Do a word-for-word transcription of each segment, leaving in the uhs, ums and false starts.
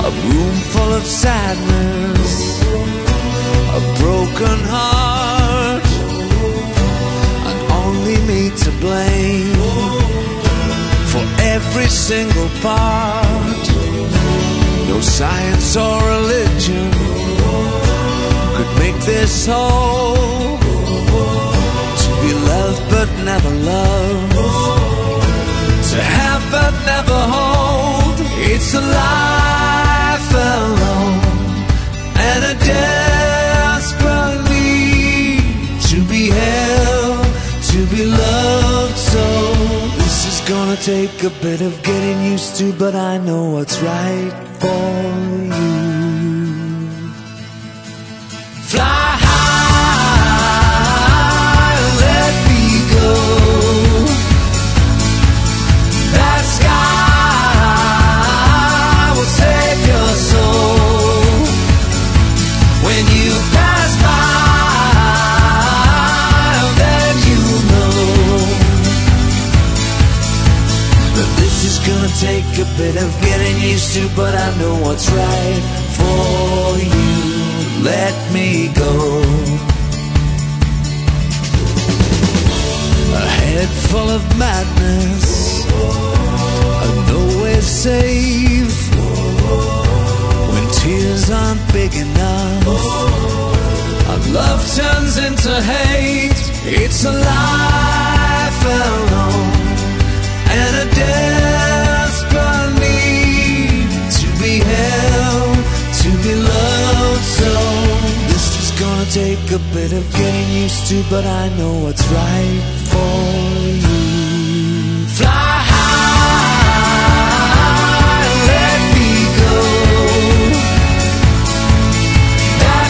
A room full of sadness, a broken heart, and only me to blame for every single part. No science or religion could make this whole. To be loved but never loved, to have but never hold. It's a life alone and a desperate need to be held, to be loved. So this is gonna take a bit of getting used to, but I know what's right for you. Fly high, let me go. That sky will save your soul. When you pass by, then you know that this is gonna take a bit of getting used to, but I know what's right for you. Let me go. A head full of madness, and nowhere safe. When tears aren't big enough, and love turns into hate. It's a life alone and a desperate need to be held, to be loved. So this is gonna take a bit of getting used to, but I know what's right for you. Fly high, let me go. That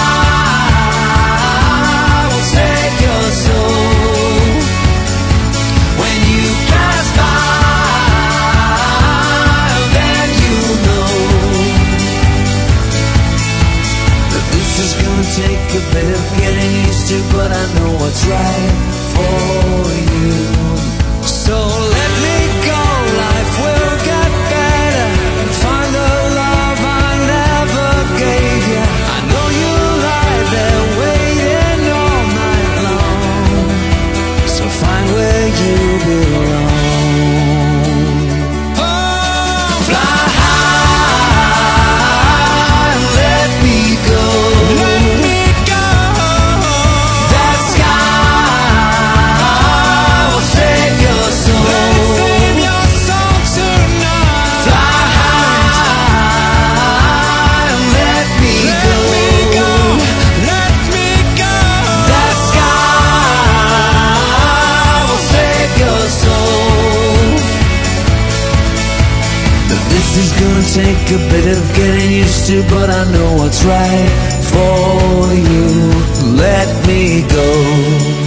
sky will save your soul. When you pass by, then you know that this is gonna take a bit of getting used to, but I know what's right for you. So let me go, life will get better, and find the love I never gave you. I know you'll lie there waiting all night long, so find where you belong. Oh, fly high, let me go. Let me go. That sky will save your soul. Save your soul tonight. Fly high, let me go. Let me go. That sky will save your soul. This is gonna take a bit of getting used to, but I know what's right for you. Let me go.